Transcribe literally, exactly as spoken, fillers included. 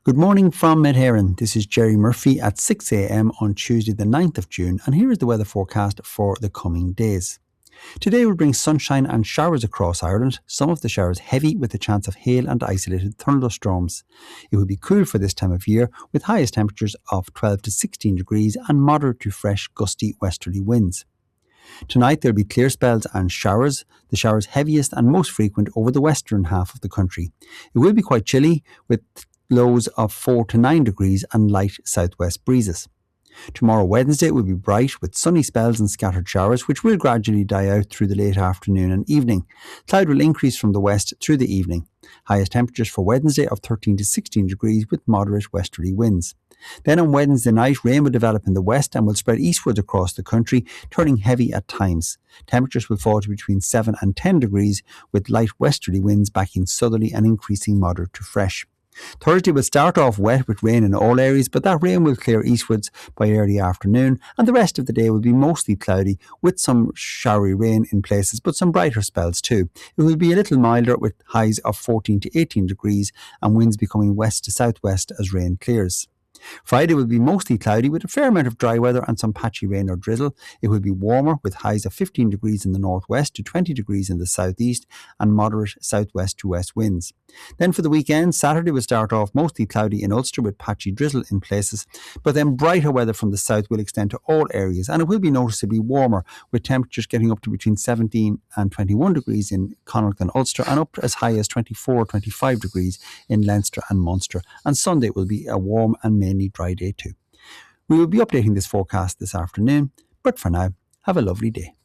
Good morning from Medheran. This is Jerry Murphy at six a m on Tuesday the ninth of June, and here is the weather forecast for the coming days. Today will bring sunshine and showers across Ireland, some of the showers heavy with a chance of hail and isolated thunderstorms. It will be cool for this time of year with highest temperatures of twelve to sixteen degrees and moderate to fresh gusty westerly winds. Tonight there will be clear spells and showers, the showers heaviest and most frequent over the western half of the country. It will be quite chilly with lows of four to nine degrees and light southwest breezes. Tomorrow Wednesday will be bright with sunny spells and scattered showers, which will gradually die out through the late afternoon and evening. Cloud will increase from the west through the evening. Highest temperatures for Wednesday of thirteen to sixteen degrees with moderate westerly winds. Then on Wednesday night, rain will develop in the west and will spread eastwards across the country, turning heavy at times. Temperatures will fall to between seven and ten degrees with light westerly winds backing southerly and increasing moderate to fresh. Thursday will start off wet with rain in all areas, but that rain will clear eastwards by early afternoon, and the rest of the day will be mostly cloudy with some showery rain in places, but some brighter spells too. It will be a little milder with highs of fourteen to eighteen degrees and winds becoming west to southwest as rain clears. Friday will be mostly cloudy with a fair amount of dry weather and some patchy rain or drizzle. It will be warmer with highs of fifteen degrees in the northwest to twenty degrees in the southeast and moderate southwest to west winds. Then for the weekend, Saturday will start off mostly cloudy in Ulster with patchy drizzle in places, but then brighter weather from the south will extend to all areas, and it will be noticeably warmer with temperatures getting up to between seventeen and twenty-one degrees in Connacht and Ulster and up as high as twenty-four, twenty-five degrees in Leinster and Munster. And Sunday will be a warm and mainly dry day too. We will be updating this forecast this afternoon, but for now, have a lovely day.